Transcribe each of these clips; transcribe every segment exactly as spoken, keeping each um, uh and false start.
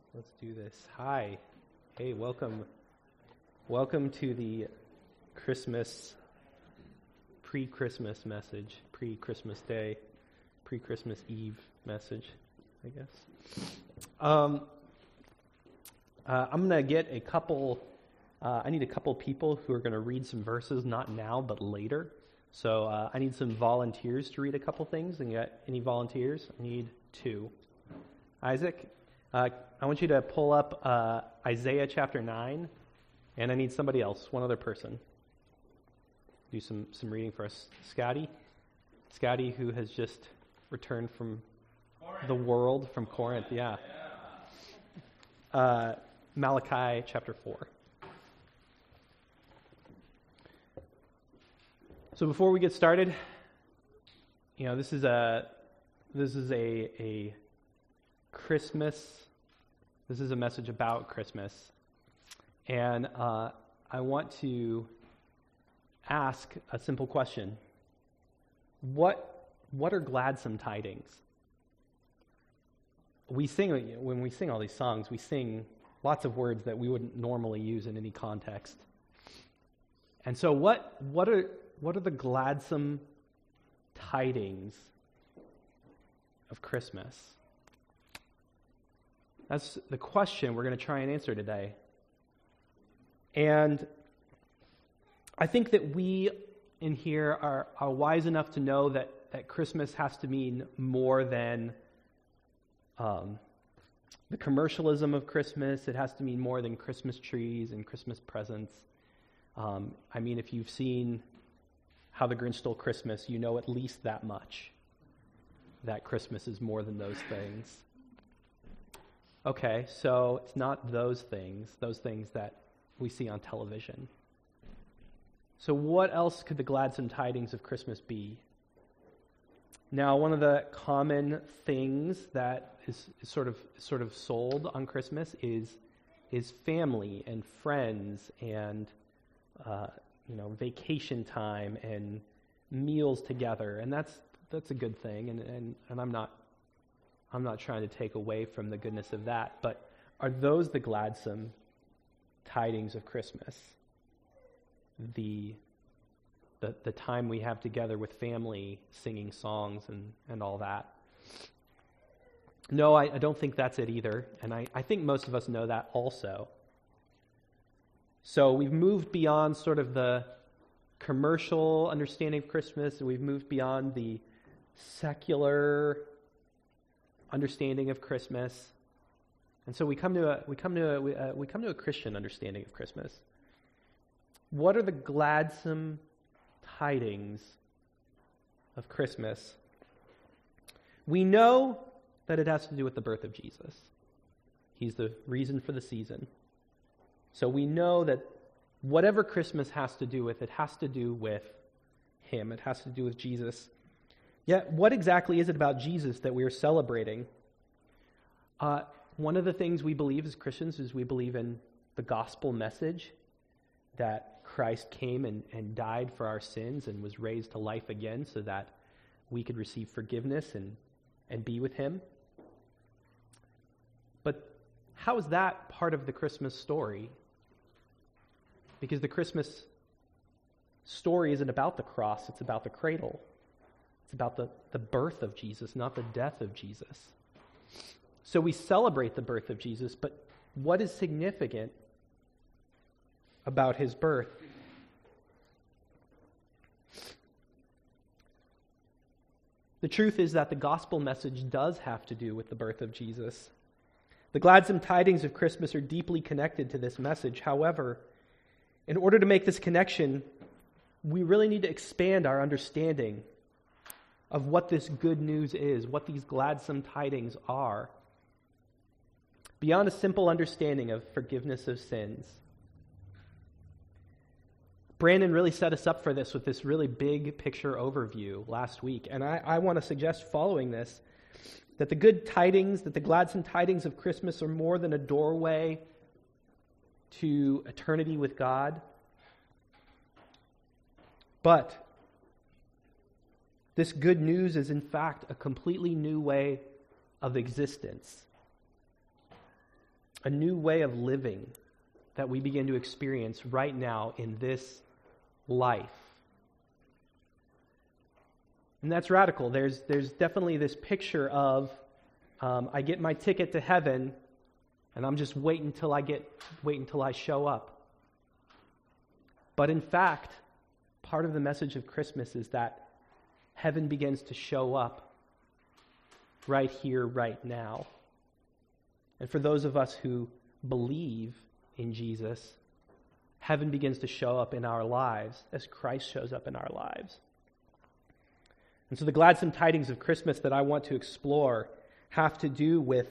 Let's do this. Hi. Hey, welcome. Welcome to the Christmas, pre-Christmas message, pre-Christmas Day, pre-Christmas Eve message, I guess. Um, uh, I'm going to get a couple, uh, I need a couple people who are going to read some verses, not now, but later. So uh, I need some volunteers to read a couple things. And you got any volunteers? I need two. Isaac, uh, I want you to pull up uh, Isaiah chapter nine, and I need somebody else, one other person. Do some, some reading for us. Scotty, Scotty, who has just returned from Corinth. the world, from Corinth, yeah. Uh, Malachi chapter four. So before we get started, you know, this is a this is a a Christmas. This is a message about Christmas, and uh, I want to ask a simple question: What what are gladsome tidings? We sing when we sing all these songs. We sing lots of words that we wouldn't normally use in any context. And so, what what are What are the gladsome tidings of Christmas? That's the question we're going to try and answer today. And I think that we in here are, are wise enough to know that, that Christmas has to mean more than um, the commercialism of Christmas. It has to mean more than Christmas trees and Christmas presents. Um, I mean, if you've seen How the Grinch Stole Christmas, you know at least that much, that Christmas is more than those things. Okay, so it's not those things, those things that we see on television. So what else could the gladsome tidings of Christmas be? Now, one of the common things that is, is sort of sort of sold on Christmas is is family and friends and uh, you know, vacation time and meals together, and that's that's a good thing, and, and, and I'm not I'm not trying to take away from the goodness of that, but are those the gladsome tidings of Christmas? The the the time we have together with family, singing songs and, and all that. No, I, I don't think that's it either, and I, I think most of us know that also. So we've moved beyond sort of the commercial understanding of Christmas, and we've moved beyond the secular understanding of Christmas, and so we come to a we come to a, we, uh, we come to a Christian understanding of Christmas. What are the gladsome tidings of Christmas? We know that it has to do with the birth of Jesus. He's the reason for the season. So we know that whatever Christmas has to do with, it has to do with him. It has to do with Jesus. Yet, what exactly is it about Jesus that we are celebrating? Uh, one of the things we believe as Christians is we believe in the gospel message, that Christ came and, and died for our sins and was raised to life again so that we could receive forgiveness and, and be with him. But how is that part of the Christmas story? Because the Christmas story isn't about the cross, it's about the cradle. It's about the, the birth of Jesus, not the death of Jesus. So we celebrate the birth of Jesus, but what is significant about his birth? The truth is that the gospel message does have to do with the birth of Jesus. The gladsome tidings of Christmas are deeply connected to this message. However, in order to make this connection, we really need to expand our understanding of what this good news is, what these gladsome tidings are, beyond a simple understanding of forgiveness of sins. Brandon really set us up for this with this really big picture overview last week, and I, I want to suggest following this, that the good tidings, that the gladsome tidings of Christmas are more than a doorway to eternity with God. But this good news is in fact a completely new way of existence. a new way of living that we begin to experience right now in this life. And that's radical. There's, there's definitely this picture of um, I get my ticket to heaven, and I'm just waiting until I get wait until I show up. But in fact, part of the message of Christmas is that heaven begins to show up right here, right now. And for those of us who believe in Jesus, heaven begins to show up in our lives as Christ shows up in our lives. And so the gladsome tidings of Christmas that I want to explore have to do with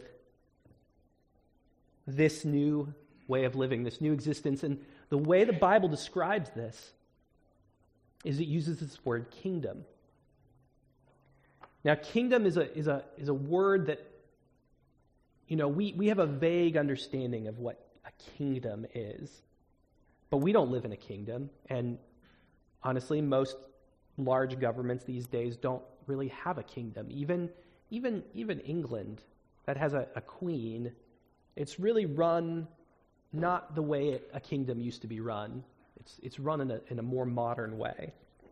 this new way of living, this new existence. And the way the Bible describes this is it uses this word kingdom. Now, kingdom is a is a is a word that, you know, we, we have a vague understanding of what a kingdom is. But we don't live in a kingdom. And honestly, most large governments these days don't really have a kingdom. Even even even England, that has a, a queen, it's really run not the way a kingdom used to be run. It's it's run in a in a more modern way.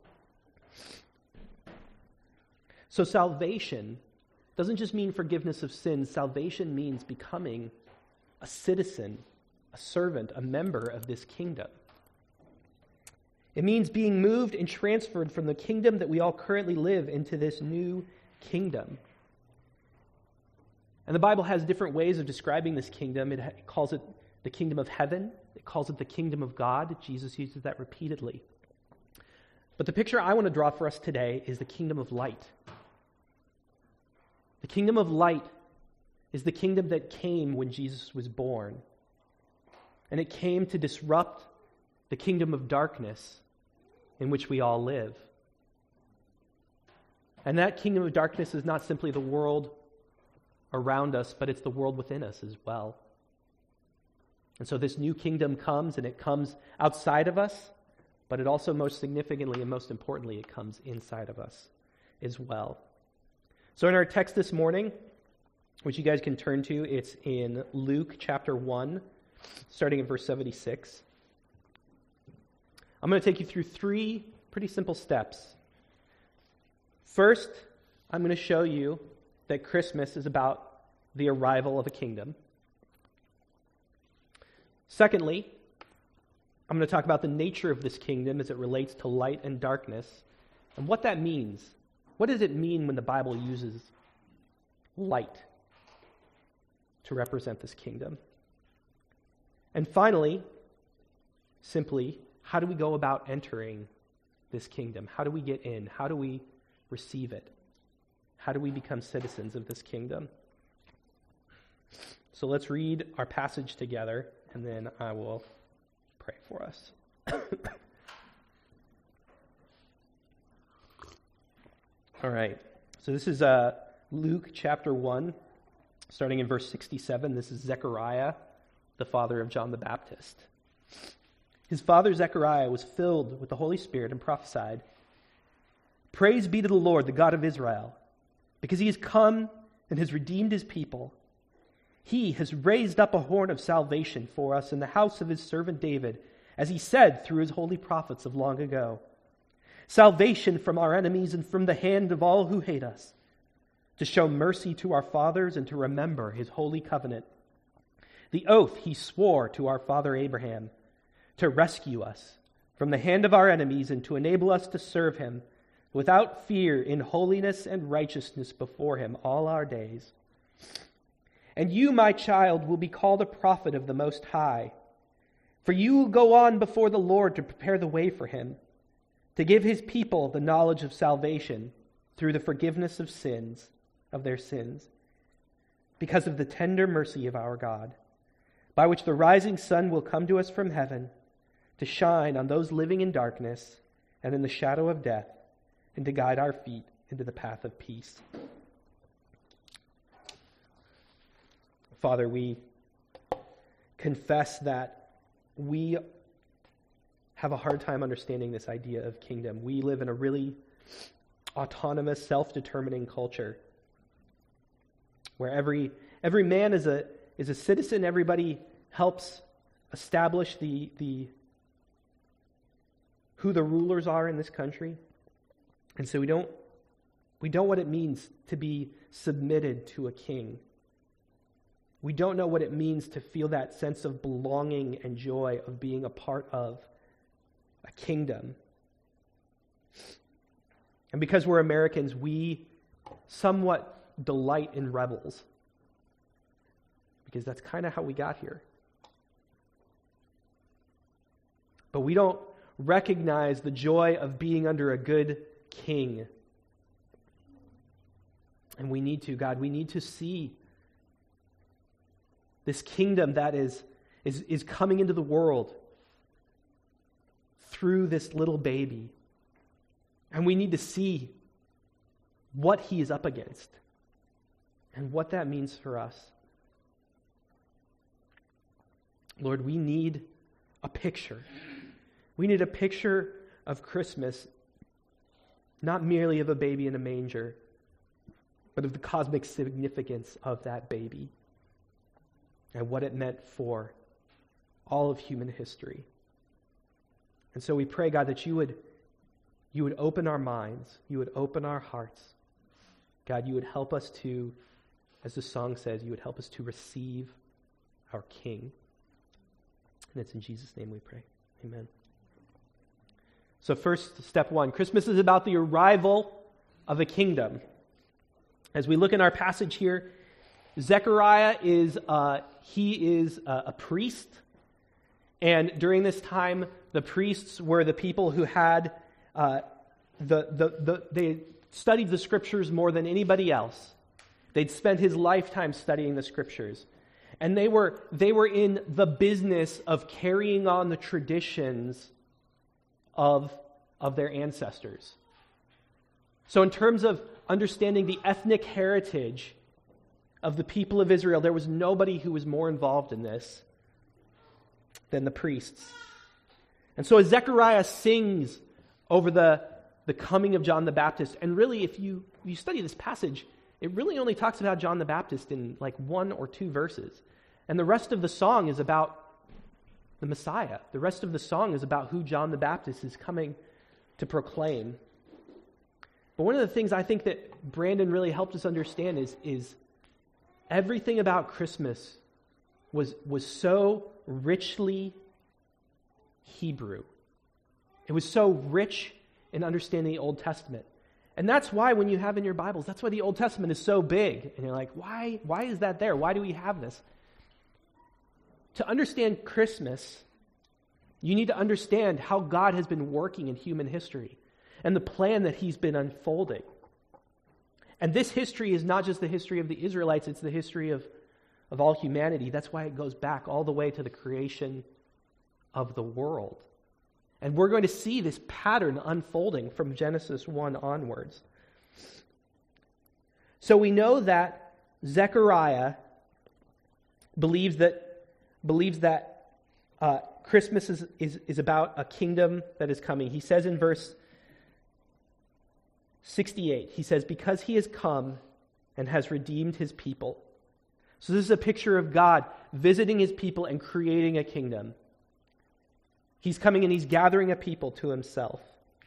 So salvation doesn't just mean forgiveness of sins. Salvation means becoming a citizen, a servant, a member of this kingdom. It means being moved and transferred from the kingdom that we all currently live into this new kingdom. And the Bible has different ways of describing this kingdom. It, ha- it calls it the kingdom of heaven. It calls it the kingdom of God. Jesus uses that repeatedly. But the picture I want to draw for us today is the kingdom of light. The kingdom of light is the kingdom that came when Jesus was born. And it came to disrupt the kingdom of darkness in which we all live. And that kingdom of darkness is not simply the world around us, but it's the world within us as well. And so this new kingdom comes, and it comes outside of us, but it also most significantly and most importantly, it comes inside of us as well. So in our text this morning, which you guys can turn to, it's in Luke chapter one, starting in verse seventy-six. I'm going to take you through three pretty simple steps. First, I'm going to show you that Christmas is about the arrival of a kingdom. Secondly, I'm going to talk about the nature of this kingdom as it relates to light and darkness and what that means. What does it mean when the Bible uses light to represent this kingdom? And finally, simply, how do we go about entering this kingdom? How do we get in? How do we receive it? How do we become citizens of this kingdom? So let's read our passage together, and then I will pray for us. All right. So this is uh, Luke chapter one, starting in verse sixty-seven. This is Zechariah, the father of John the Baptist. His father Zechariah was filled with the Holy Spirit and prophesied, "Praise be to the Lord, the God of Israel, because he has come and has redeemed his people. He has raised up a horn of salvation for us in the house of his servant David, as he said through his holy prophets of long ago. Salvation from our enemies and from the hand of all who hate us, to show mercy to our fathers and to remember his holy covenant, the oath he swore to our father Abraham, to rescue us from the hand of our enemies and to enable us to serve him without fear in holiness and righteousness before him all our days. And you, my child, will be called a prophet of the Most High, for you will go on before the Lord to prepare the way for him, to give his people the knowledge of salvation through the forgiveness of sins, of their sins, because of the tender mercy of our God, by which the rising sun will come to us from heaven, to shine on those living in darkness and in the shadow of death, and to guide our feet into the path of peace." Father, we confess that we have a hard time understanding this idea of kingdom. We live in a really autonomous, self-determining culture where every every man is a is a citizen. Everybody helps establish the, the who the rulers are in this country. And so we don't we don't know what it means to be submitted to a king. We don't know what it means to feel that sense of belonging and joy of being a part of a kingdom. And because we're Americans, we somewhat delight in rebels. Because that's kind of how we got here. But we don't recognize the joy of being under a good king. And we need to, God, we need to see this kingdom that is, is, is coming into the world through this little baby. And we need to see what he is up against and what that means for us. Lord, we need a picture. We need a picture of Christmas, not merely of a baby in a manger, but of the cosmic significance of that baby and what it meant for all of human history. And so we pray, God, that you would, you would open our minds, you would open our hearts. God, you would help us to, as the song says, you would help us to receive our King. And it's in Jesus' name we pray. Amen. So first, step one, Christmas is about the arrival of a kingdom. As we look in our passage here, Zechariah is, uh, he is a, a priest. And during this time, the priests were the people who had, uh, the, the, the, they studied the scriptures more than anybody else. They'd spent his lifetime studying the scriptures. And they were, they were in the business of carrying on the traditions of, of their ancestors. So in terms of understanding the ethnic heritage of the people of Israel, there was nobody who was more involved in this than the priests. And so as Zechariah sings over the, the coming of John the Baptist, and really if you, if you study this passage, it really only talks about John the Baptist in like one or two verses. And the rest of the song is about the Messiah. The rest of the song is about who John the Baptist is coming to proclaim. But one of the things I think that Brandon really helped us understand is, is everything about Christmas was, was so richly Hebrew. It was so rich in understanding the Old Testament. And that's why when you have in your Bibles, that's why the Old Testament is so big. And you're like, why, why is that there? Why do we have this? To understand Christmas, you need to understand how God has been working in human history and the plan that he's been unfolding. And this history is not just the history of the Israelites, it's the history of, of all humanity. That's why it goes back all the way to the creation of the world. And we're going to see this pattern unfolding from Genesis one onwards. So we know that Zechariah believes that believes that uh, Christmas is, is, is about a kingdom that is coming. He says in verse sixty-eight, he says, because he has come and has redeemed his people. So this is a picture of God visiting his people and creating a kingdom. He's coming and he's gathering a people to himself.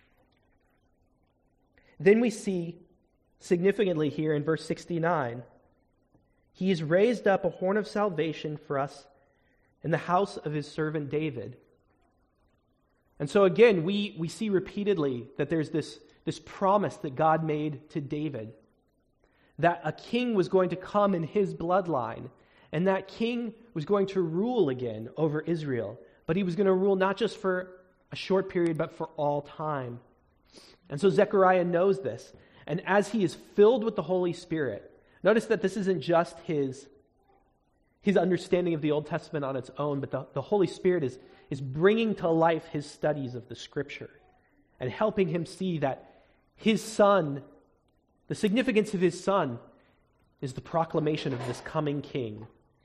Then we see significantly here in verse sixty-nine, he has raised up a horn of salvation for us in the house of his servant David. And so again, we, we see repeatedly that there's this, this promise that God made to David, that a king was going to come in his bloodline, and that king was going to rule again over Israel. But he was going to rule not just for a short period, but for all time. And so Zechariah knows this. And as he is filled with the Holy Spirit, notice that this isn't just his, his understanding of the Old Testament on its own, but the, the Holy Spirit is, is bringing to life his studies of the Scripture and helping him see that his son, the significance of his son, is the proclamation of this coming king.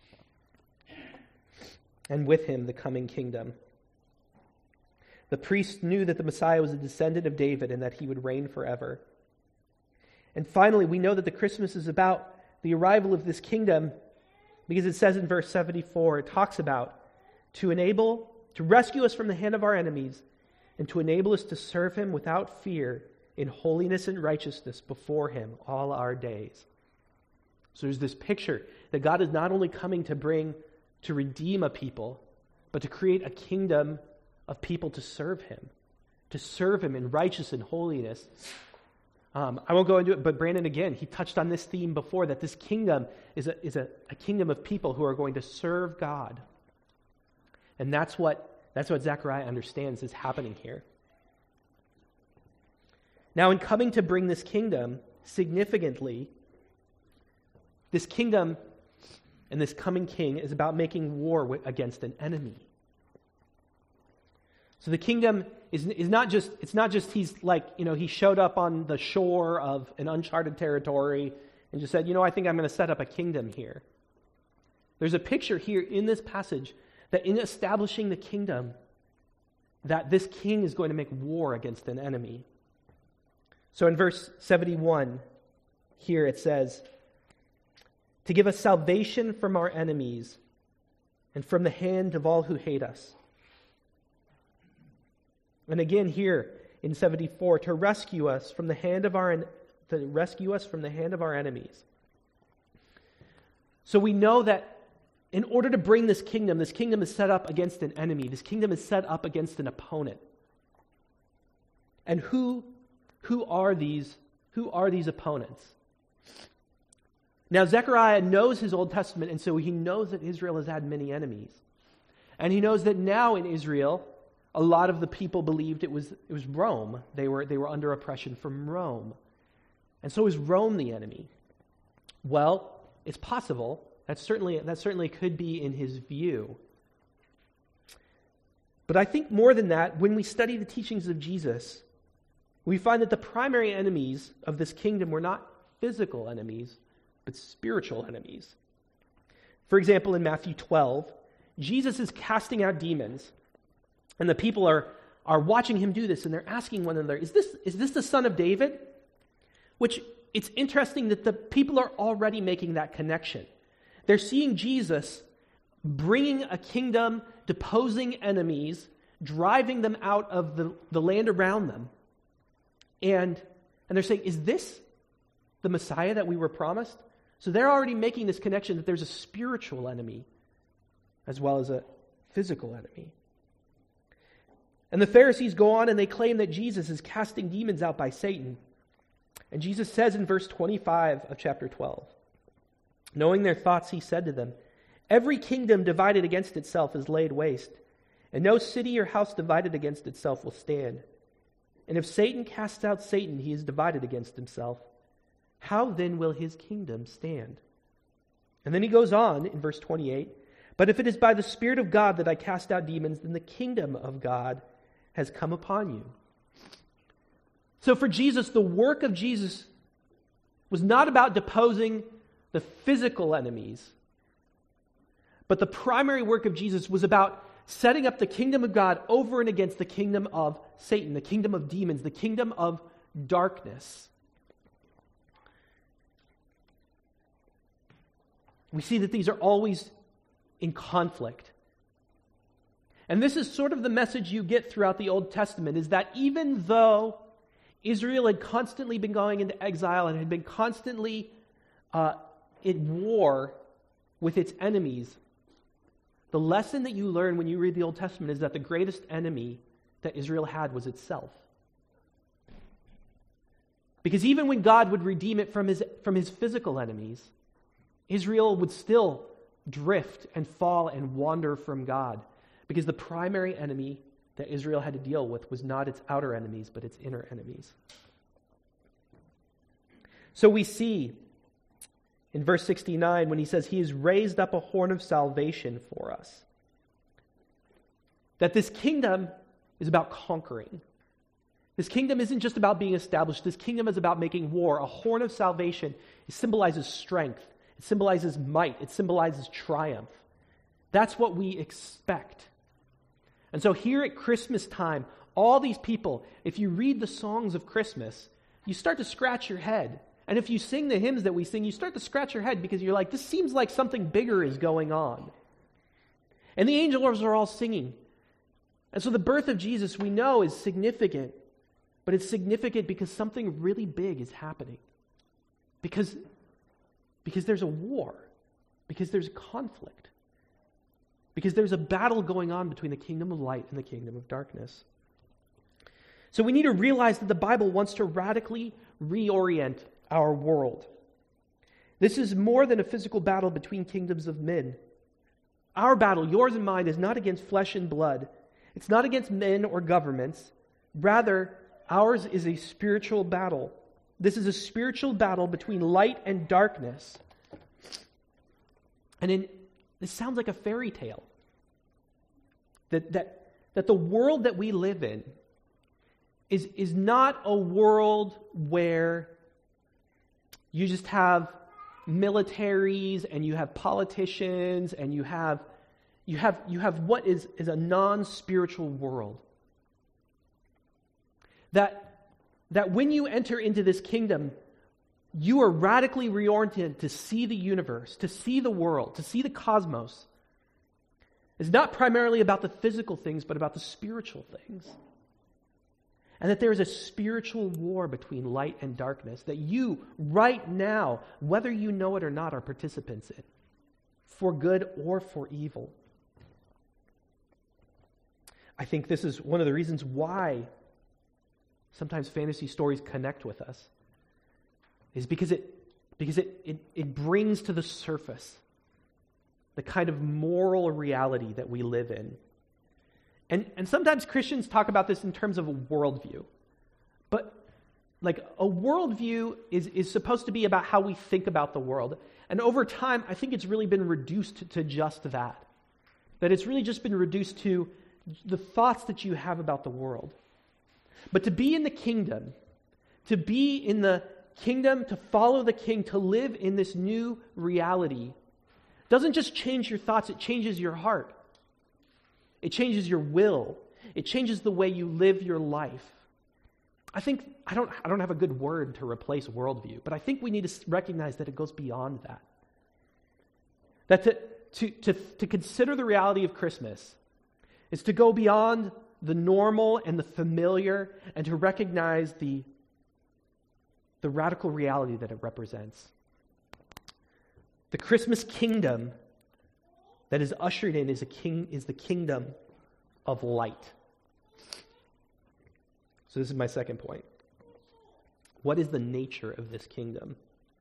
And with him, the coming kingdom. The priests knew that the Messiah was a descendant of David and that he would reign forever. And finally, we know that the Christmas is about the arrival of this kingdom Because it says in verse seventy-four, it talks about to enable, to rescue us from the hand of our enemies, and to enable us to serve him without fear in holiness and righteousness before him all our days. So there's this picture that God is not only coming to bring, to redeem a people, but to create a kingdom of people to serve him, to serve him in righteousness and holiness. Um, I won't go into it, but Brandon, again, he touched on this theme before, that this kingdom is a, is a, a kingdom of people who are going to serve God. And that's what, that's what Zechariah understands is happening here. Now, in coming to bring this kingdom, significantly, this kingdom and this coming king is about making war against an enemy. So the kingdom is, is not just, it's not just he's like, you know, he showed up on the shore of an uncharted territory and just said, you know, I think I'm going to set up a kingdom here. There's a picture here in this passage that in establishing the kingdom, that this king is going to make war against an enemy. So in verse seventy-one, here it says, to give us salvation from our enemies and from the hand of all who hate us. And again here in seventy-four, to rescue us from the hand of our to rescue us from the hand of our enemies. So we know that in order to bring this kingdom, this kingdom is set up against an enemy. This kingdom is set up against an opponent. And who who are these who are these opponents? Now Zechariah knows his Old Testament, and so he knows that Israel has had many enemies. And he knows that now in Israel, a lot of the people believed it was it was Rome. They were they were under oppression from Rome. And so is Rome the enemy? Well, it's possible. That certainly that certainly could be in his view. But I think more than that, when we study the teachings of Jesus, we find that the primary enemies of this kingdom were not physical enemies, but spiritual enemies. For example, in Matthew twelve, Jesus is casting out demons. And the people are, are watching him do this, and they're asking one another, is this, is this the son of David? Which, it's interesting that the people are already making that connection. They're seeing Jesus bringing a kingdom, deposing enemies, driving them out of the, the land around them. And, and they're saying, is this the Messiah that we were promised? So they're already making this connection that there's a spiritual enemy as well as a physical enemy. And the Pharisees go on and they claim that Jesus is casting demons out by Satan. And Jesus says in verse twenty-five of chapter twelve, knowing their thoughts, he said to them, every kingdom divided against itself is laid waste, and no city or house divided against itself will stand. And if Satan casts out Satan, he is divided against himself. How then will his kingdom stand? And then he goes on in verse twenty-eight, but if it is by the Spirit of God that I cast out demons, then the kingdom of God has come upon you. So for Jesus, the work of Jesus was not about deposing the physical enemies, but the primary work of Jesus was about setting up the kingdom of God over and against the kingdom of Satan, the kingdom of demons, the kingdom of darkness. We see that these are always in conflict. And this is sort of the message you get throughout the Old Testament, is that even though Israel had constantly been going into exile and had been constantly uh, at war with its enemies, the lesson that you learn when you read the Old Testament is that the greatest enemy that Israel had was itself. Because even when God would redeem it from his, from his physical enemies, Israel would still drift and fall and wander from God. Because the primary enemy that Israel had to deal with was not its outer enemies, but its inner enemies. So we see in verse sixty-nine when he says, he has raised up a horn of salvation for us, that this kingdom is about conquering. This kingdom isn't just about being established. This kingdom is about making war. A horn of salvation, it symbolizes strength. It symbolizes might. It symbolizes triumph. That's what we expect. And so here at Christmas time, all these people, if you read the songs of Christmas, you start to scratch your head. And if you sing the hymns that we sing, you start to scratch your head because you're like, this seems like something bigger is going on. And the angels are all singing. And so the birth of Jesus, we know, is significant. But it's significant because something really big is happening. Because, because there's a war. Because there's conflict. Because there's a battle going on between the kingdom of light and the kingdom of darkness. So we need to realize that the Bible wants to radically reorient our world. This is more than a physical battle between kingdoms of men. Our battle, yours and mine, is not against flesh and blood. It's not against men or governments. Rather, ours is a spiritual battle. This is a spiritual battle between light and darkness. And in, this sounds like a fairy tale. That, that, that the world that we live in is, is not a world where you just have militaries and you have politicians and you have you have you have what is, is a non-spiritual world. That that when you enter into this kingdom, you are radically reoriented to see the universe, to see the world, to see the cosmos. It's not primarily about the physical things, but about the spiritual things. And that there is a spiritual war between light and darkness that you, right now, whether you know it or not, are participants in, for good or for evil. I think this is one of the reasons why sometimes fantasy stories connect with us, is because it because it, it, it brings to the surface the kind of moral reality that we live in. And, and sometimes Christians talk about this in terms of a worldview. But like a worldview is, is supposed to be about how we think about the world. And over time, I think it's really been reduced to just that. That it's really just been reduced to the thoughts that you have about the world. But to be in the kingdom, to be in the kingdom, to follow the king, to live in this new reality, doesn't just change your thoughts, it changes your heart. It changes your will. It changes the way you live your life. I think, I don't, I don't have a good word to replace worldview, but I think we need to recognize that it goes beyond that. That to, to, to, to consider the reality of Christmas is to go beyond the normal and the familiar and to recognize the, the radical reality that it represents. The Christmas kingdom that is ushered in is a king is the kingdom of light. So this is my second point. What is the nature of this kingdom?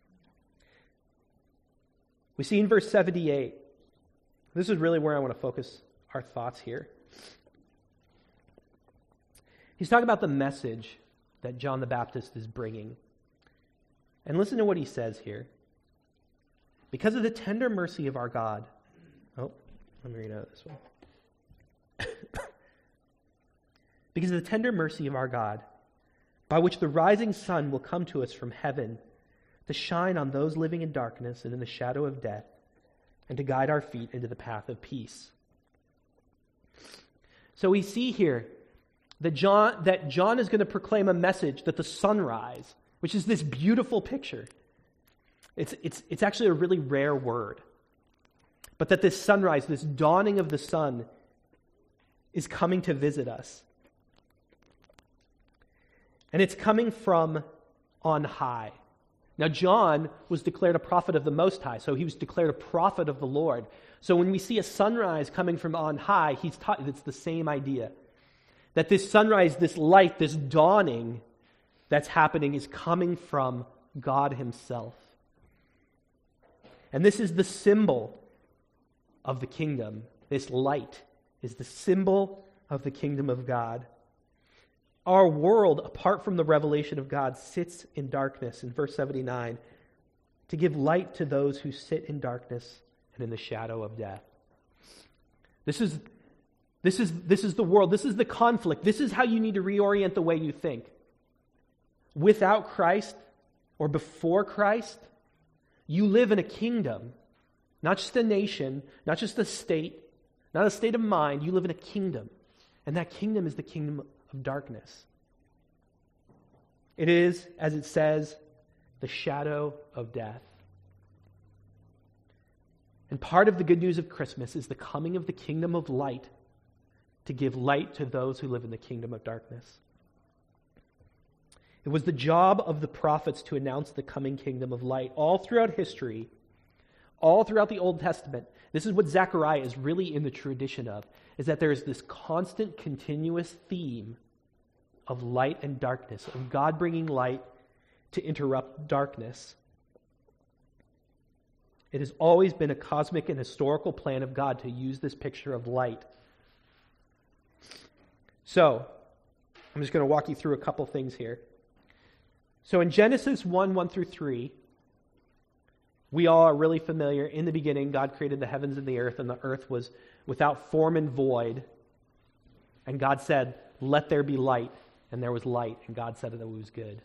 We see in verse seventy-eight. This is really where I want to focus our thoughts here. He's talking about the message that John the Baptist is bringing. And listen to what he says here. Because of the tender mercy of our God. Oh, let me read out this one. Because of the tender mercy of our God, by which the rising sun will come to us from heaven, to shine on those living in darkness and in the shadow of death, and to guide our feet into the path of peace. So we see here that John, that John is going to proclaim a message that the sunrise, which is this beautiful picture, it's, it's, it's actually a really rare word, but that this sunrise, this dawning of the sun, is coming to visit us. And it's coming from on high. Now, John was declared a prophet of the Most High, so he was declared a prophet of the Lord. So when we see a sunrise coming from on high, he's taught it's the same idea. That this sunrise, this light, this dawning that's happening is coming from God himself. And this is the symbol of the kingdom. This light is the symbol of the kingdom of God. Our world, apart from the revelation of God, sits in darkness, in verse seventy-nine, to give light to those who sit in darkness and in the shadow of death. This is, this is, this is the world. This is the conflict. This is how you need to reorient the way you think. Without Christ, or before Christ, you live in a kingdom, not just a nation, not just a state, not a state of mind. You live in a kingdom, and that kingdom is the kingdom of darkness. It is, as it says, the shadow of death. And part of the good news of Christmas is the coming of the kingdom of light to give light to those who live in the kingdom of darkness. It was the job of the prophets to announce the coming kingdom of light all throughout history, all throughout the Old Testament. This is what Zechariah is really in the tradition of, is that there is this constant, continuous theme of light and darkness, of God bringing light to interrupt darkness. It has always been a cosmic and historical plan of God to use this picture of light. So, I'm just going to walk you through a couple things here. So in Genesis one, one through three, we all are really familiar. In the beginning, God created the heavens and the earth, and the earth was without form and void. And God said, "Let there be light," and there was light, and God said that it was good.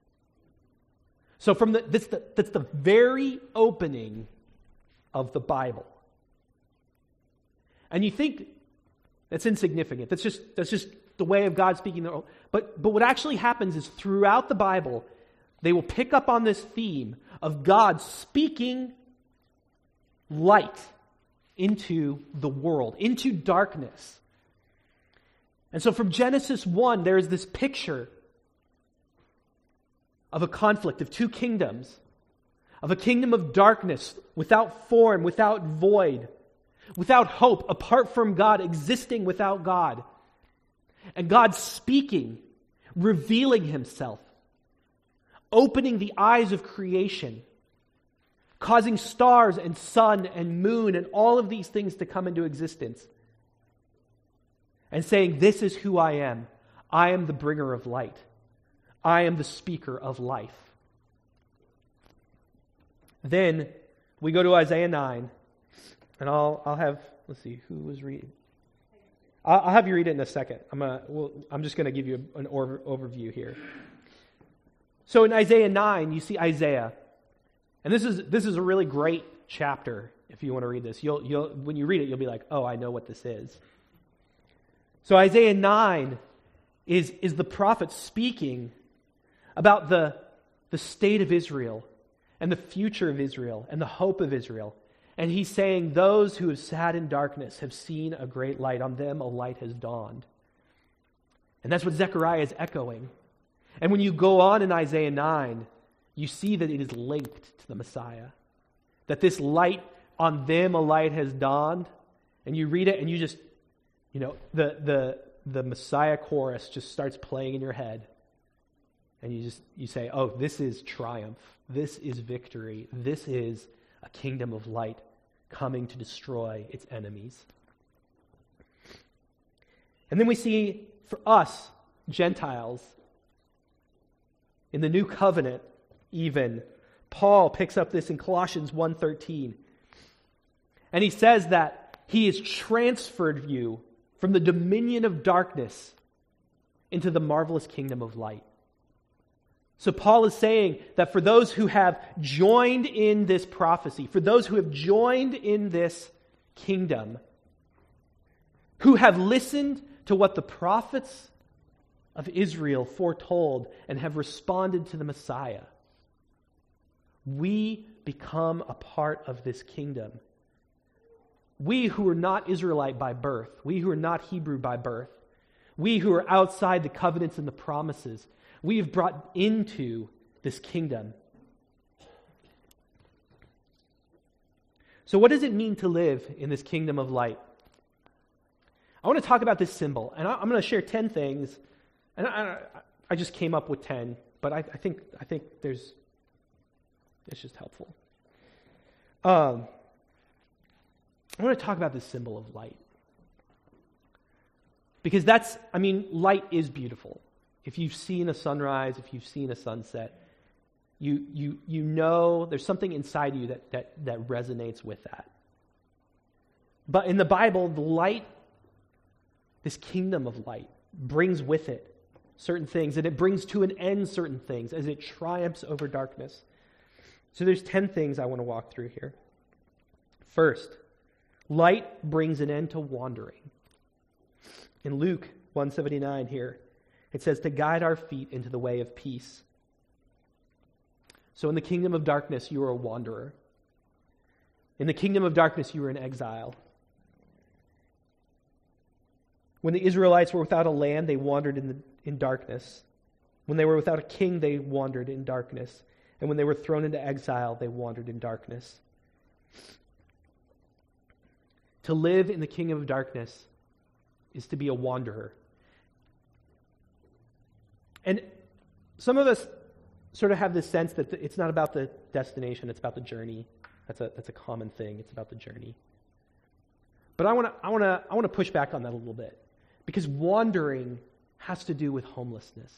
So from the that's the, that's the very opening of the Bible. And you think that's insignificant. That's just that's just the way of God speaking. But, but what actually happens is throughout the Bible, they will pick up on this theme of God speaking light into the world, into darkness. And so from Genesis one, there is this picture of a conflict of two kingdoms, of a kingdom of darkness without form, without void, without hope, apart from God, existing without God. And God speaking, revealing himself, opening the eyes of creation, causing stars and sun and moon and all of these things to come into existence, and saying, "This is who I am. I am the bringer of light. I am the speaker of life." Then we go to Isaiah nine, and I'll I'll have, let's see, who was reading? I'll, I'll have you read it in a second. I'm gonna, well, I'm just going to give you an over, overview here. So in Isaiah nine, you see Isaiah, and this is this is a really great chapter. If you want to read this, you'll you'll when you read it, you'll be like, "Oh, I know what this is." So Isaiah nine is is the prophet speaking about the the state of Israel and the future of Israel and the hope of Israel. And he's saying, "Those who have sat in darkness have seen a great light. On them a light has dawned." And that's what Zechariah is echoing. And when you go on in Isaiah nine, you see that it is linked to the Messiah. That this light, on them a light has dawned. And you read it and you just, you know, the the the Messiah chorus just starts playing in your head. And you just, you say, "Oh, this is triumph. This is victory. This is a kingdom of light coming to destroy its enemies." And then we see, for us, Gentiles, in the new covenant even, Paul picks up this in Colossians one thirteen. And he says that he has transferred you from the dominion of darkness into the marvelous kingdom of light. So Paul is saying that for those who have joined in this prophecy, for those who have joined in this kingdom, who have listened to what the prophets of Israel foretold and have responded to the Messiah, we become a part of this kingdom. We who are not Israelite by birth, we who are not Hebrew by birth, we who are outside the covenants and the promises, we have brought into this kingdom. So what does it mean to live in this kingdom of light? I want to talk about this symbol, and I'm going to share ten things. And I, I just came up with ten, but I, I think I think there's it's just helpful. Um, I want to talk about this symbol of light, because that's, I mean, light is beautiful. If you've seen a sunrise, if you've seen a sunset, you you you know there's something inside you that that that resonates with that. But in the Bible, the light, this kingdom of light, brings with it certain things, and it brings to an end certain things as it triumphs over darkness. So there's ten things I want to walk through here. First, light brings an end to wandering. In Luke one seventy-nine here, it says, "To guide our feet into the way of peace." So in the kingdom of darkness, you were a wanderer. In the kingdom of darkness, you were in exile. When the Israelites were without a land, they wandered in, the, in darkness. When they were without a king, they wandered in darkness. And when they were thrown into exile, they wandered in darkness. To live in the kingdom of darkness is to be a wanderer. And some of us sort of have this sense that it's not about the destination, it's about the journey. That's a that's a common thing. It's about the journey. But I want to I want to I want to push back on that a little bit, because wandering has to do with homelessness.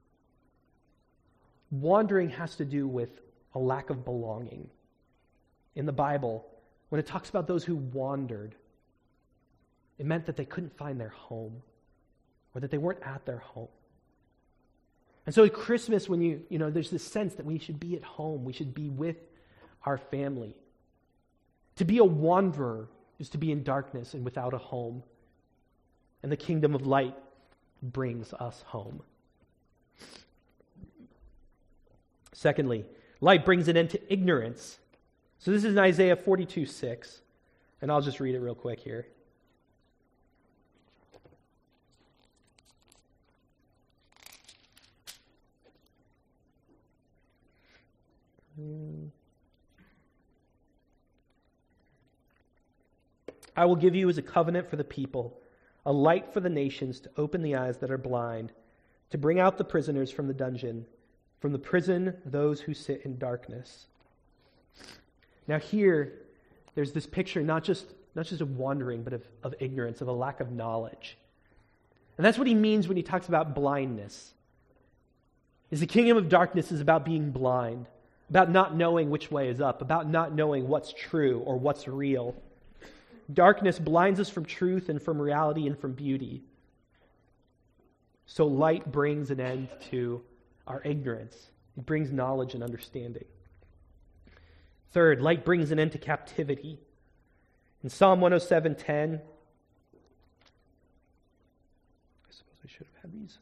Wandering has to do with a lack of belonging. In the Bible, when it talks about those who wandered, it meant that they couldn't find their home, or that they weren't at their home. And so at Christmas, when you, you know, there's this sense that we should be at home, we should be with our family. To be a wanderer is to be in darkness and without a home. And the kingdom of light brings us home. Secondly, light brings an end to ignorance. So this is in Isaiah forty-two six, and I'll just read it real quick here. I will give you as a covenant for the people, a light for the nations, to open the eyes that are blind, to bring out the prisoners from the dungeon, from the prison those who sit in darkness. Now here, there's this picture not just, not just of wandering, but of, of ignorance, of a lack of knowledge. And that's what he means when he talks about blindness. Is the kingdom of darkness is about being blind, about not knowing which way is up, about not knowing what's true or what's real. Darkness blinds us from truth and from reality and from beauty. So light brings an end to our ignorance. It brings knowledge and understanding. Third, light brings an end to captivity. In Psalm one oh seven ten, I suppose I should have had these.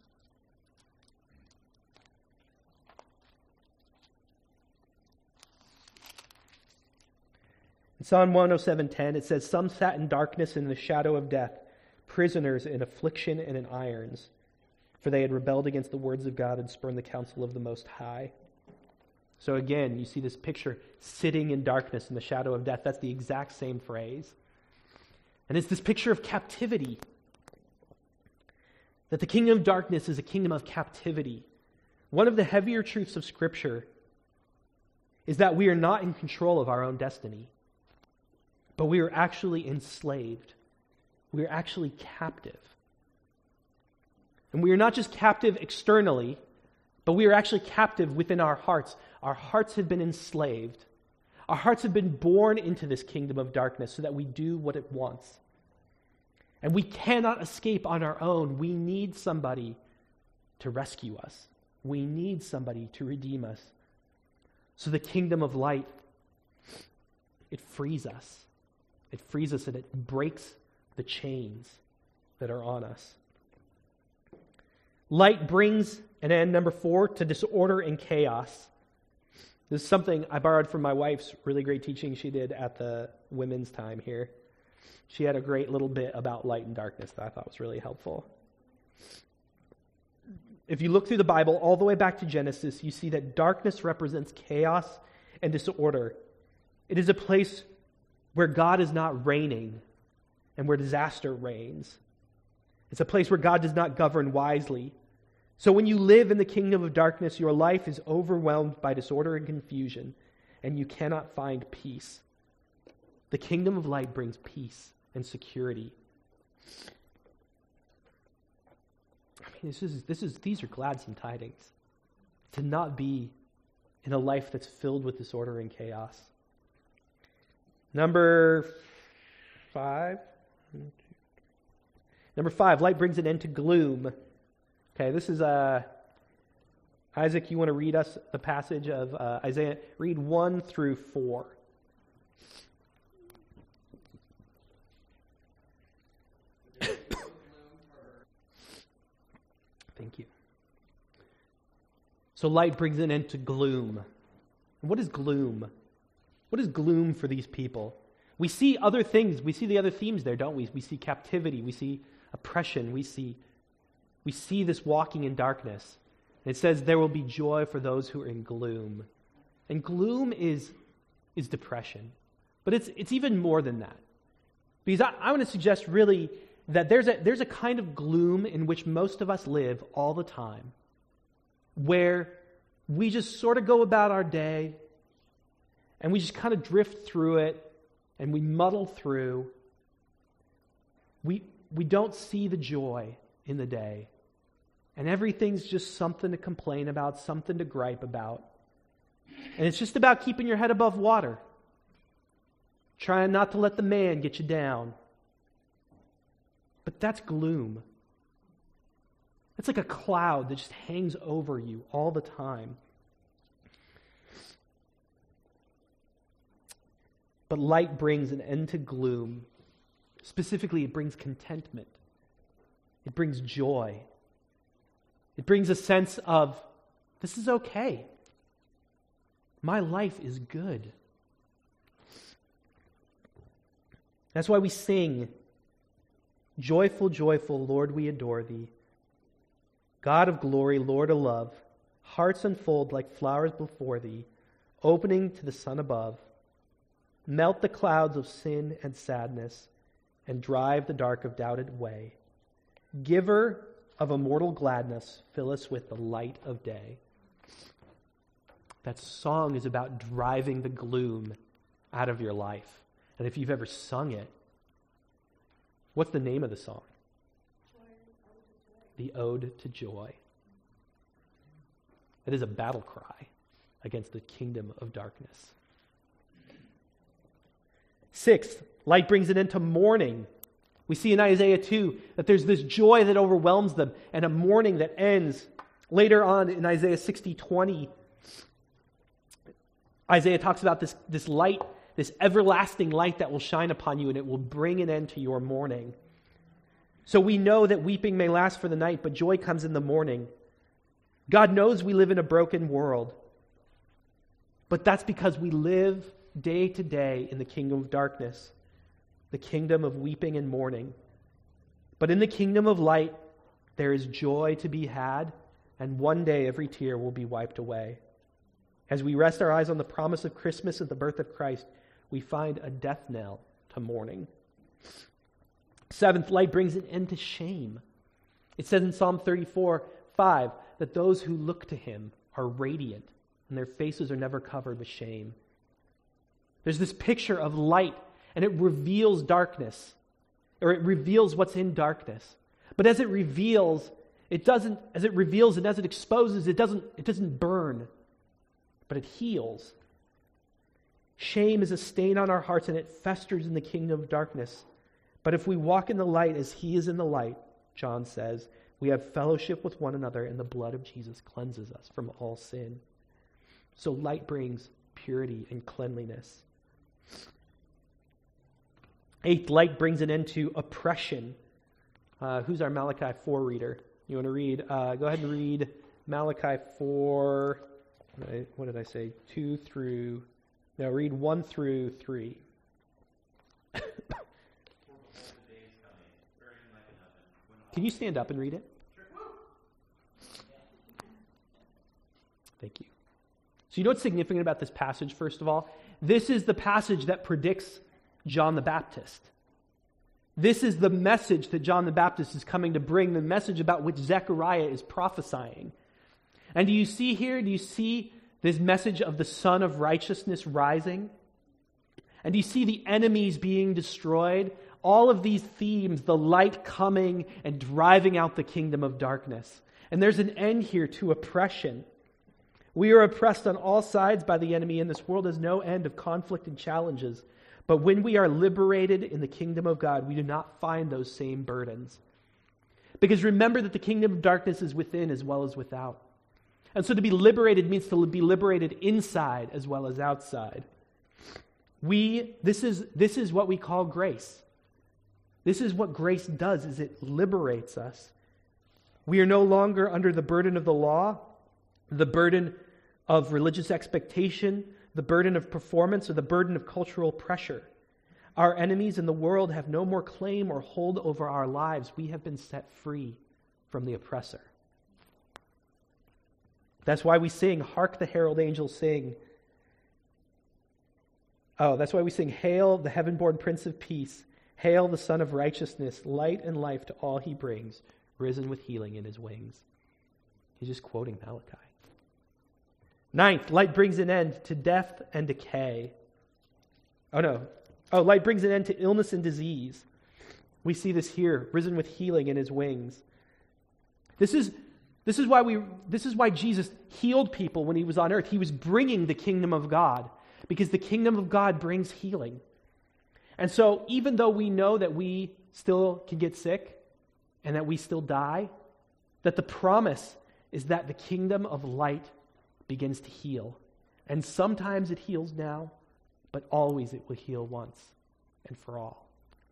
In Psalm one oh seven ten, it says, "Some sat in darkness and in the shadow of death, prisoners in affliction and in irons, for they had rebelled against the words of God and spurned the counsel of the Most High." So again, you see this picture, sitting in darkness in the shadow of death. That's the exact same phrase. And it's this picture of captivity. That the kingdom of darkness is a kingdom of captivity. One of the heavier truths of Scripture is that we are not in control of our own destiny, but we are actually enslaved. We are actually captive. And we are not just captive externally, but we are actually captive within our hearts. Our hearts have been enslaved. Our hearts have been born into this kingdom of darkness so that we do what it wants. And we cannot escape on our own. We need somebody to rescue us. We need somebody to redeem us. So the kingdom of light, it frees us. It frees us and it breaks the chains that are on us. Light brings an end, number four, to disorder and chaos. This is something I borrowed from my wife's really great teaching she did at the women's time here. She had a great little bit about light and darkness that I thought was really helpful. If you look through the Bible all the way back to Genesis, you see that darkness represents chaos and disorder. It is a place where God is not reigning and where disaster reigns. It's a place where God does not govern wisely. So when you live in the kingdom of darkness, your life is overwhelmed by disorder and confusion, and you cannot find peace. The kingdom of light brings peace and security. I mean, this is this is these are gladsome tidings. To not be in a life that's filled with disorder and chaos. Number five. Number five, light brings an end to gloom. Okay, this is uh, Isaac, you want to read us the passage of uh, Isaiah? Read one through four. Thank you. So light brings an end to gloom. And what is gloom? What is gloom for these people? We see other things. We see the other themes there, don't we? We see captivity. We see oppression. We see, we see this walking in darkness. And it says there will be joy for those who are in gloom. And gloom is, is depression. But it's, it's even more than that. Because I, I want to suggest really that there's a, there's a kind of gloom in which most of us live all the time, where we just sort of go about our day and we just kind of drift through it and we muddle through. We, we don't see the joy in the day. And everything's just something to complain about, something to gripe about. And it's just about keeping your head above water, trying not to let the man get you down. But that's gloom. It's like a cloud that just hangs over you all the time. But light brings an end to gloom. Specifically, it brings contentment. It brings joy. It brings a sense of, this is okay. My life is good. That's why we sing, joyful, joyful, Lord, we adore thee. God of glory, Lord of love, hearts unfold like flowers before thee, opening to the sun above. Melt the clouds of sin and sadness, and drive the dark of doubted way. Giver of immortal gladness, fill us with the light of day. That song is about driving the gloom out of your life. And if you've ever sung it, what's the name of the song? The Ode to Joy. It is a battle cry against the kingdom of darkness. Sixth, light brings it into mourning. We see in Isaiah two that there's this joy that overwhelms them and a mourning that ends. Later on in Isaiah sixty twenty, Isaiah talks about this, this light, this everlasting light that will shine upon you, and it will bring an end to your mourning. So we know that weeping may last for the night, but joy comes in the morning. God knows we live in a broken world, but that's because we live day to day in the kingdom of darkness, the kingdom of weeping and mourning. But in the kingdom of light, there is joy to be had, and one day every tear will be wiped away. As we rest our eyes on the promise of Christmas and the birth of Christ, we find a death knell to mourning. Seventh, light brings an end to shame. It says in Psalm thirty-four five that those who look to him are radiant, and their faces are never covered with shame. There's this picture of light, and it reveals darkness, or it reveals what's in darkness. But as it reveals, it doesn't, as it reveals and as it exposes, it doesn't, it doesn't burn, but it heals. Shame is a stain on our hearts, and it festers in the kingdom of darkness. But if we walk in the light as he is in the light, John says, we have fellowship with one another, and the blood of Jesus cleanses us from all sin. So light brings purity and cleanliness. Eighth, light brings an end to oppression. Uh, who's our Malachi four reader? You want to read? Uh, go ahead and read Malachi four. What did I, what did I say? Two through. No, read one through three. Can you stand up and read it? Thank you. So you know what's significant about this passage, first of all? This is the passage that predicts John the Baptist. This is the message that John the Baptist is coming to bring, the message about which Zechariah is prophesying. And do you see here, do you see this message of the Son of Righteousness rising? And do you see the enemies being destroyed? All of these themes, the light coming and driving out the kingdom of darkness. And there's an end here to oppression. We are oppressed on all sides by the enemy, and this world has no end of conflict and challenges. But when we are liberated in the kingdom of God, we do not find those same burdens. Because remember that the kingdom of darkness is within as well as without. And so to be liberated means to be liberated inside as well as outside. We, this is, this is what we call grace. This is what grace does, is it liberates us. We are no longer under the burden of the law, the burden of religious expectation, the burden of performance, or the burden of cultural pressure. Our enemies in the world have no more claim or hold over our lives. We have been set free from the oppressor. That's why we sing, "Hark the herald angels sing." Oh, that's why we sing, "Hail the heaven-born Prince of Peace. Hail the Son of Righteousness, light and life to all he brings, risen with healing in his wings." He's just quoting Malachi. Ninth, light brings an end to death and decay. Oh, no. Oh, light brings an end to illness and disease. We see this here, risen with healing in his wings. This is, this is why we, this is why Jesus healed people when he was on earth. He was bringing the kingdom of God, because the kingdom of God brings healing. And so even though we know that we still can get sick and that we still die, that the promise is that the kingdom of light begins to heal. And sometimes it heals now, but always it will heal once and for all.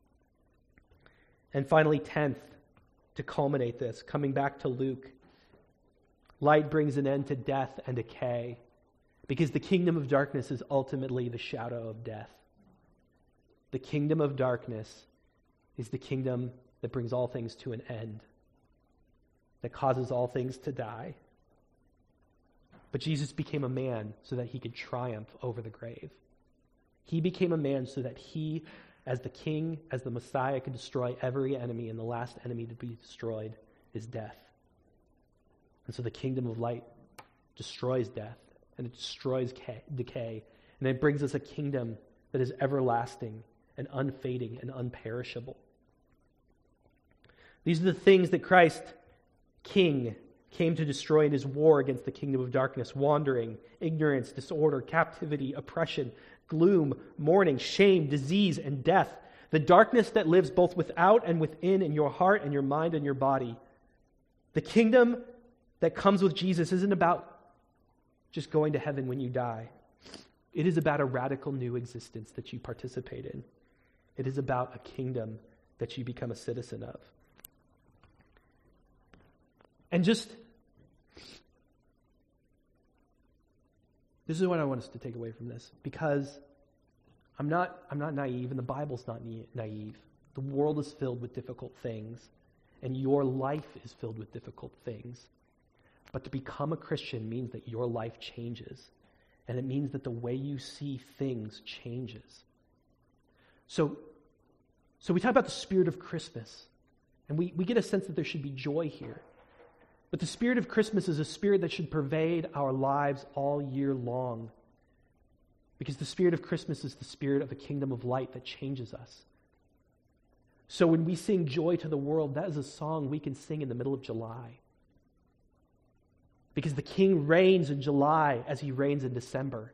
And finally, tenth, to culminate this, coming back to Luke, light brings an end to death and decay, because the kingdom of darkness is ultimately the shadow of death. The kingdom of darkness is the kingdom that brings all things to an end, that causes all things to die. But Jesus became a man so that he could triumph over the grave. He became a man so that he, as the king, as the Messiah, could destroy every enemy, and the last enemy to be destroyed is death. And so the kingdom of light destroys death, and it destroys decay, and it brings us a kingdom that is everlasting and unfading and unperishable. These are the things that Christ, King, came to destroy in his war against the kingdom of darkness: wandering, ignorance, disorder, captivity, oppression, gloom, mourning, shame, disease, and death. The darkness that lives both without and within in your heart and your mind and your body. The kingdom that comes with Jesus isn't about just going to heaven when you die. It is about a radical new existence that you participate in. It is about a kingdom that you become a citizen of. And just, this is what I want us to take away from this, because I'm not, I'm not naive, and the Bible's not naive. The world is filled with difficult things, and your life is filled with difficult things. But to become a Christian means that your life changes, and it means that the way you see things changes. So, so we talk about the spirit of Christmas, and we, we get a sense that there should be joy here. But the spirit of Christmas is a spirit that should pervade our lives all year long, because the spirit of Christmas is the spirit of a kingdom of light that changes us. So when we sing Joy to the World, that is a song we can sing in the middle of July, because the King reigns in July as he reigns in December.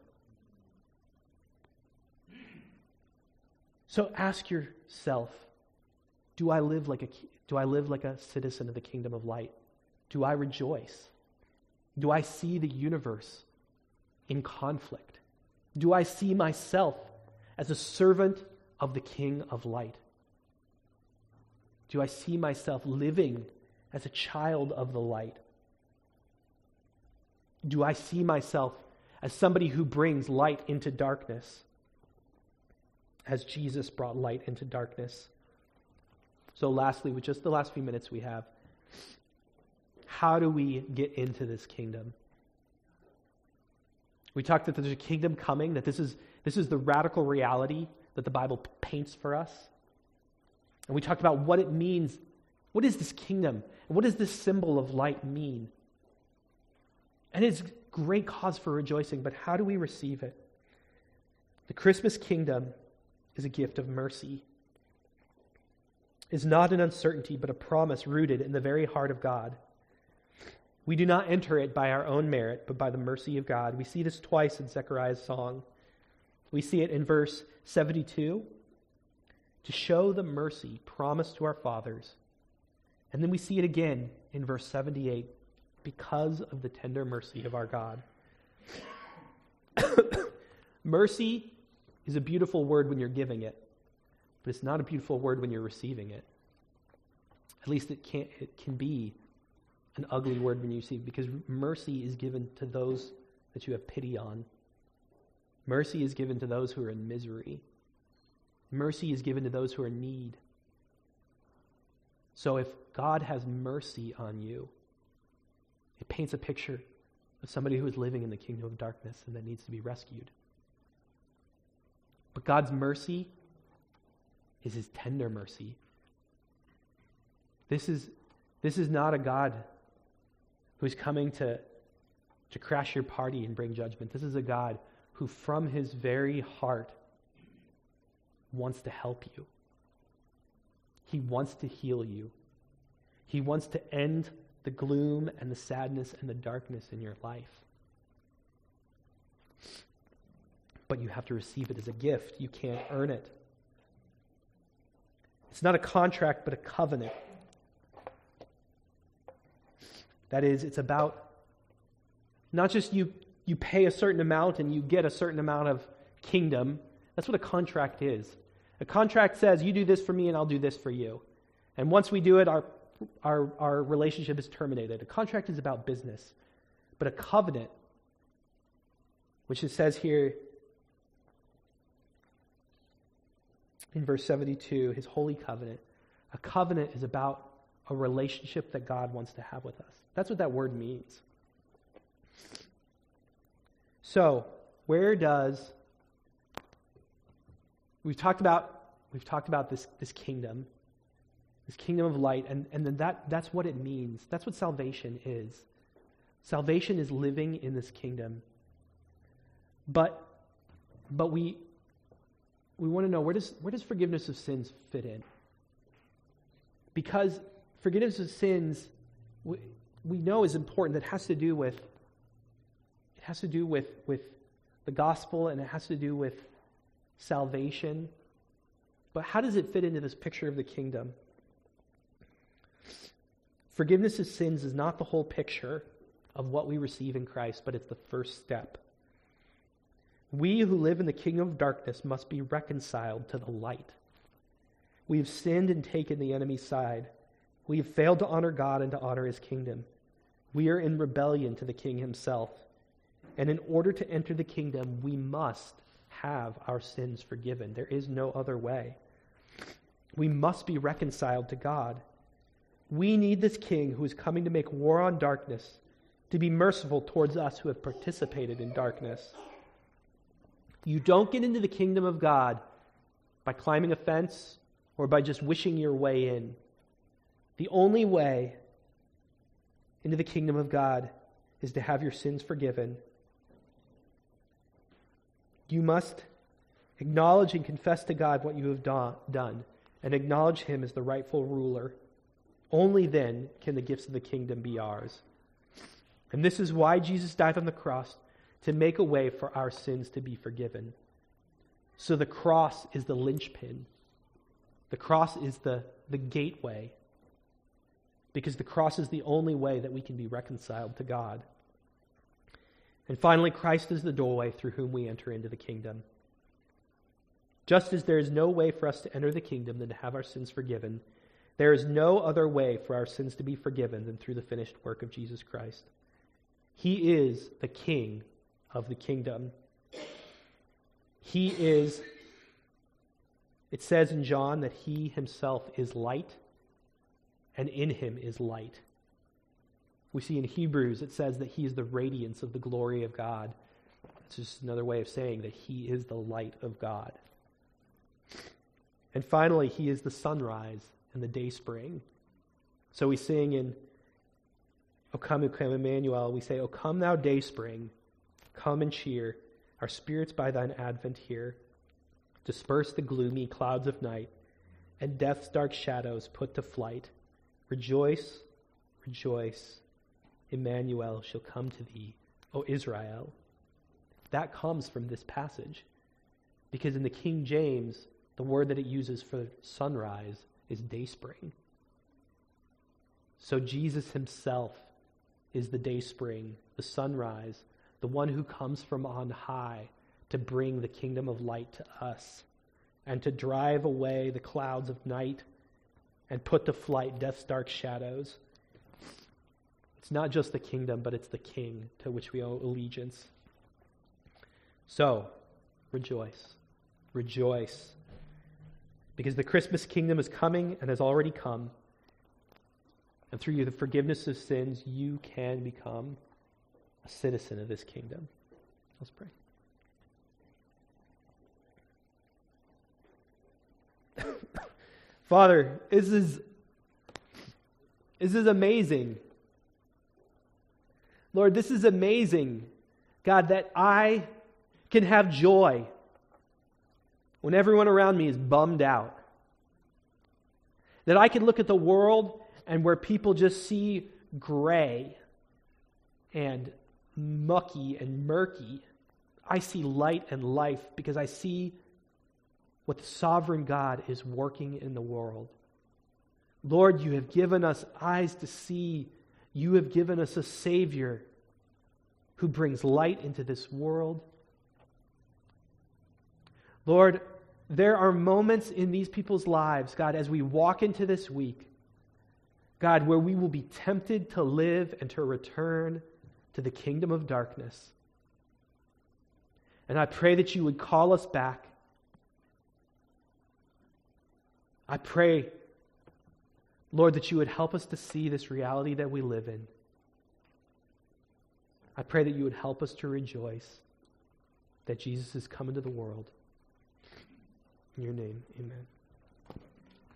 So ask yourself, do I live like a do I live like a citizen of the kingdom of light? Do I rejoice? Do I see the universe in conflict? Do I see myself as a servant of the King of light? Do I see myself living as a child of the light? Do I see myself as somebody who brings light into darkness, as Jesus brought light into darkness? So lastly, with just the last few minutes we have, how do we get into this kingdom? We talked that there's a kingdom coming, that this is, this is the radical reality that the Bible paints for us. And we talked about what it means. What is this kingdom? And what does this symbol of light mean? And it's great cause for rejoicing, but how do we receive it? The Christmas kingdom is a gift of mercy. It's not an uncertainty, but a promise rooted in the very heart of God. We do not enter it by our own merit, but by the mercy of God. We see this twice in Zechariah's song. We see it in verse seventy-two, to show the mercy promised to our fathers. And then we see it again in verse seventy-eight, because of the tender mercy of our God. Mercy is a beautiful word when you're giving it, but it's not a beautiful word when you're receiving it. At least it can it can be an ugly word when you receive it, because mercy is given to those that you have pity on. Mercy is given to those who are in misery. Mercy is given to those who are in need. So if God has mercy on you, it paints a picture of somebody who is living in the kingdom of darkness and that needs to be rescued. But God's mercy is his tender mercy. This is, this is not a God who's coming to, to crash your party and bring judgment. This is a God who from his very heart wants to help you. He wants to heal you. He wants to end the gloom and the sadness and the darkness in your life. But you have to receive it as a gift. You can't earn it. It's not a contract, but a covenant. That is, it's about not just you, you pay a certain amount and you get a certain amount of kingdom. That's what a contract is. A contract says, you do this for me and I'll do this for you. And once we do it, our, our, our relationship is terminated. A contract is about business. But a covenant, which it says here in verse seventy-two, his holy covenant, a covenant is about a relationship that God wants to have with us. That's what that word means. So, where does we've talked about we've talked about this, this kingdom, this kingdom of light, and, and then that that's what it means. That's what salvation is. Salvation is living in this kingdom. But but we we want to know, where does where does forgiveness of sins fit in? Because forgiveness of sins we, we know is important. That has to do with it has to do with, with the gospel, and it has to do with salvation. But how does it fit into this picture of the kingdom? Forgiveness of sins is not the whole picture of what we receive in Christ, but it's the first step. We who live in the kingdom of darkness must be reconciled to the light. We have sinned and taken the enemy's side. We have failed to honor God and to honor his kingdom. We are in rebellion to the king himself. And in order to enter the kingdom, we must have our sins forgiven. There is no other way. We must be reconciled to God. We need this king who is coming to make war on darkness, to be merciful towards us who have participated in darkness. You don't get into the kingdom of God by climbing a fence or by just wishing your way in. The only way into the kingdom of God is to have your sins forgiven. You must acknowledge and confess to God what you have do- done and acknowledge him as the rightful ruler. Only then can the gifts of the kingdom be ours. And this is why Jesus died on the cross, to make a way for our sins to be forgiven. So the cross is the linchpin. The cross is the, the gateway. Because the cross is the only way that we can be reconciled to God. And finally, Christ is the doorway through whom we enter into the kingdom. Just as there is no way for us to enter the kingdom than to have our sins forgiven, there is no other way for our sins to be forgiven than through the finished work of Jesus Christ. He is the King of the kingdom. He is, it says in John that he himself is light, and in him is light. We see in Hebrews it says that he is the radiance of the glory of God. It's just another way of saying that he is the light of God. And finally, he is the sunrise and the dayspring. So we sing in O come, O come, Emmanuel, we say, O come thou dayspring, come and cheer our spirits by thine advent here. Disperse the gloomy clouds of night, and death's dark shadows put to flight. Rejoice, rejoice, Emmanuel shall come to thee, O Israel. That comes from this passage, because in the King James, the word that it uses for sunrise is dayspring. So Jesus himself is the dayspring, the sunrise, the one who comes from on high to bring the kingdom of light to us and to drive away the clouds of night and put to flight death's dark shadows. It's not just the kingdom, but it's the king to which we owe allegiance. So, rejoice. Rejoice. Because the Christmas kingdom is coming and has already come. And through the forgiveness of sins, you can become a citizen of this kingdom. Let's pray. Father, this is, this is amazing. Lord, this is amazing, God, that I can have joy when everyone around me is bummed out. That I can look at the world and where people just see gray and mucky and murky, I see light and life because I see what the sovereign God is working in the world. Lord, you have given us eyes to see. You have given us a Savior who brings light into this world. Lord, there are moments in these people's lives, God, as we walk into this week, God, where we will be tempted to live and to return to the kingdom of darkness. And I pray that you would call us back. I pray, Lord, that you would help us to see this reality that we live in. I pray that you would help us to rejoice that Jesus has come into the world. In your name, amen.